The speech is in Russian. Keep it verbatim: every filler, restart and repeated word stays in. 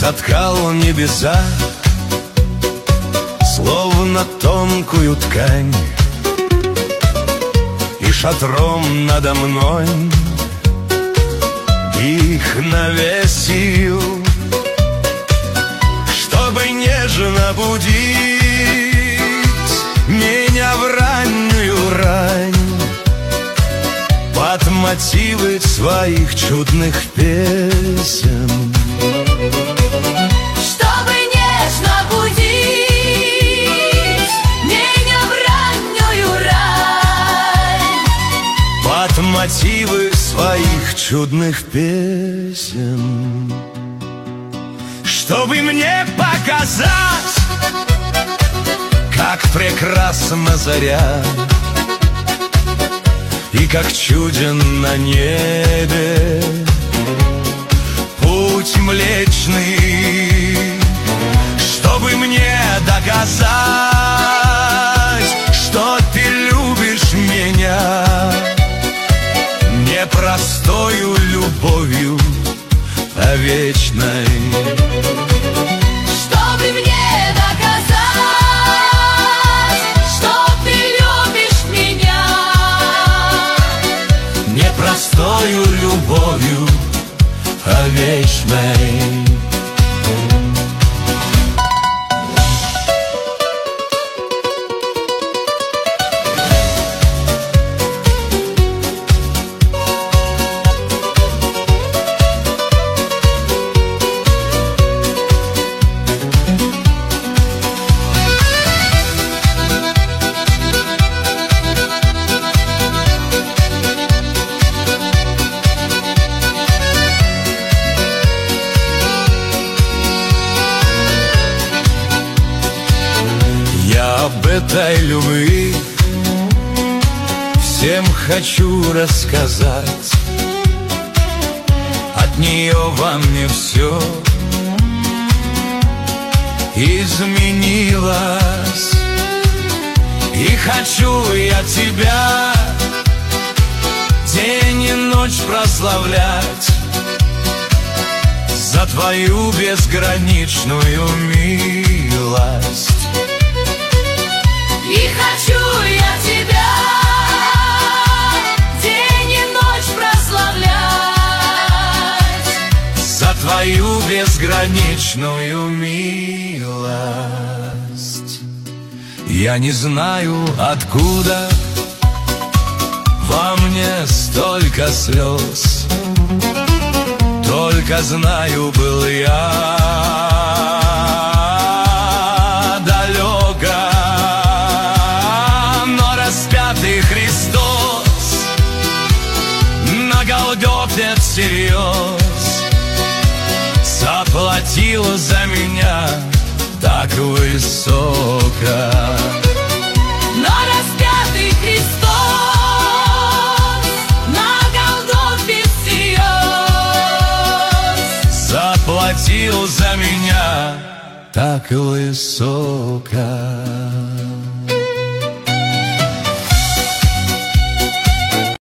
соткал небеса, словно тонкую ткань, и шатром надо мной их навесил, чтобы нежно будить меня в раннюю рань под мотивы своих чудных песен. Чтобы нежно будить меня в раннюю рань под мотивы своих чудных песен. Чтобы мне показать, как прекрасна заря и как чуден на небе путь млечный. Чтобы мне доказать, что ты любишь меня не простою любовью, а вечной. Чтобы мне доказать, что ты любишь меня не простою любовью, а вечной. Об этой любви всем хочу рассказать. От нее во мне все изменилось. И хочу я тебя день и ночь прославлять за твою безграничную милость. И хочу я тебя день и ночь прославлять за твою безграничную милость. Я не знаю, откуда во мне столько слез, только знаю, был я далеко. Распятый Христос на Голгофе всерьез заплатил за меня так высоко. Но распятый Христос на Голгофе всерьез заплатил за меня так высоко.